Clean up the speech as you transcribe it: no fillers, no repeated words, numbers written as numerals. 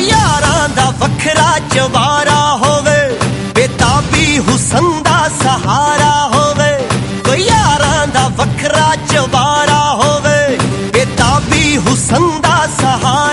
यारां दा वखरा चवारा होवे, बेताबी हुसन दा सहारा होवे। कोई यारां दा वखरा चवारा होवे, बेताबी हुसन दा सहारा